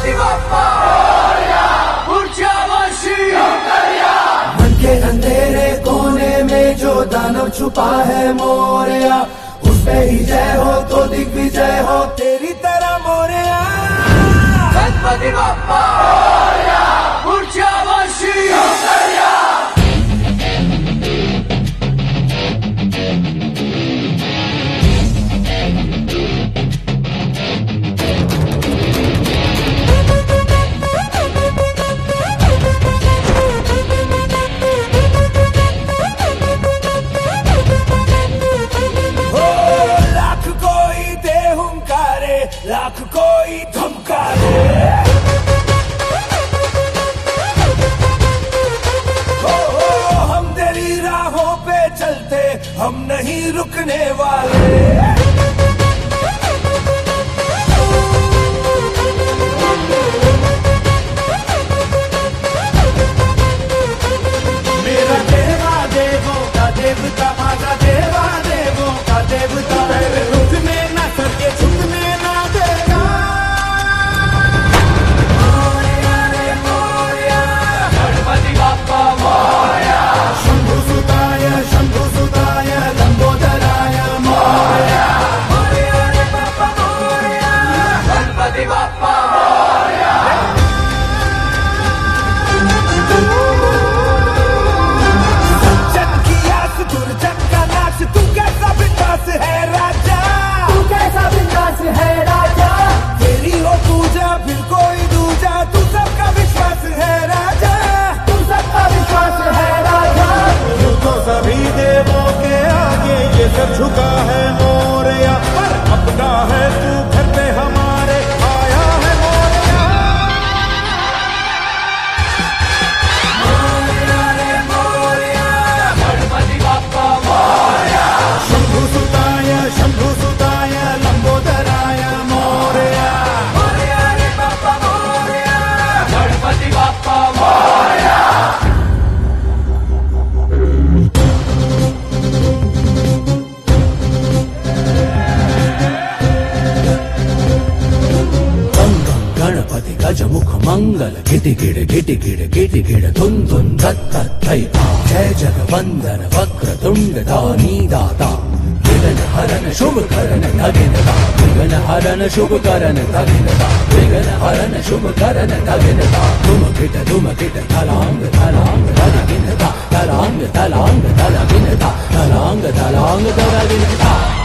गणपति बप्पा मन के अंधेरे कोने में जो दानव छुपा है मोरया, उसमें ही जय हो तो दिग्विजय हो तेरी तरह मोरया। गणपति बप्पा लाख कोई धमकारे, हम तेरी राहों पे चलते, हम नहीं रुकने वाले। मेरा देवा देवों का देवता, आजा देवा देवों का देवता, रुकने ना सके झुकने झुका है मोरया, पर अपना है तू घर पे हमारे आया है मोरया। मोरया रे मोरया, गणपति बप्पा मोरया। शंभु सुताय लंबोदराय मोरया। मोरया रे बप्पा मोरया, गणपति बप्पा मोरया। गजमुख मंगल गिटिगिड़ गिटिगिड़ गिटिगिड़ धुन धुन धत्त थै आ, जय जगवंदन वक्र तुंड दानी दाता, विघ्न हरन शुभ करन धगिनता, विघ्न हरन शुभ करन धगिनता, विघ्न हरन शुभ करन धगिनता। धुम गिट धलांग धलांग धगिनता, धलांग धलांग धगिनता, धलांग धलांग धगिनता।